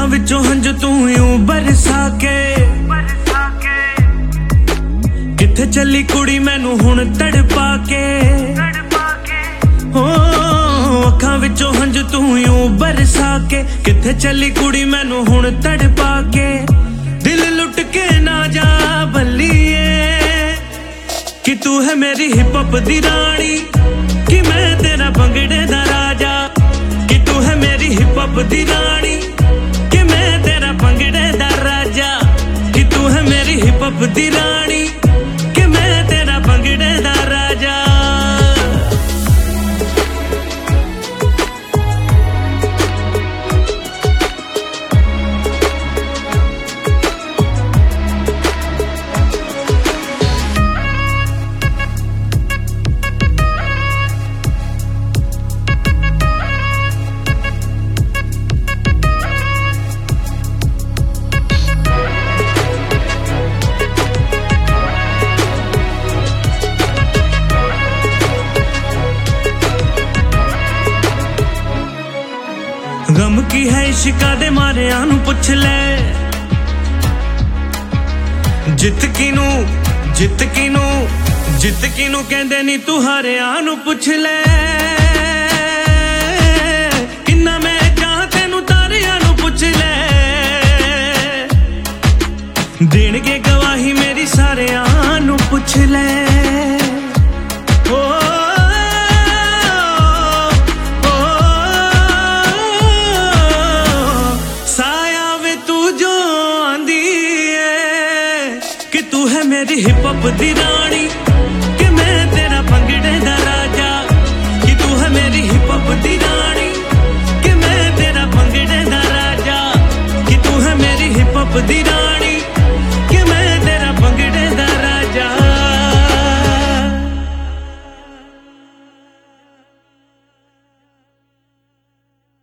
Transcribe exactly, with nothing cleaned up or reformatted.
ਅੱਖਾਂ ਵਿੱਚੋਂ ਹੰਝੂ ਤੂੰ यूं बरसा के किथे चली कुड़ी मैनू हुण तड़पा के हो ਅੱਖਾਂ ਵਿੱਚੋਂ ਹੰਝੂ तू यूं बरसा के किथे चली कुड़ी मैनू हुण तड़पा के दिल लुट के ना जा बल्लिए कि तू है मेरी हिप हॉप दी रानी कि मैं तेरा भंगड़े दा राजा कि तू है मेरी हिप हॉप दी रानी कि मैं तेरा भंगड़े दा राजा कि तू है मेरी हिप हॉप दी रानी कि मैं तेरा भंगड़े दा राजा गम की है इश्का दे मारिया नू पुछ ले जित किनू जित किनू जित किनू कहंदे नी तू हारिया नू पुछ ले किन्ना मैं चाह तेनू तारिया नू पुछ ले देणगे गवाही मेरी सारिया नू पुछ ले कि तू है मेरी हिप हॉप दी रानी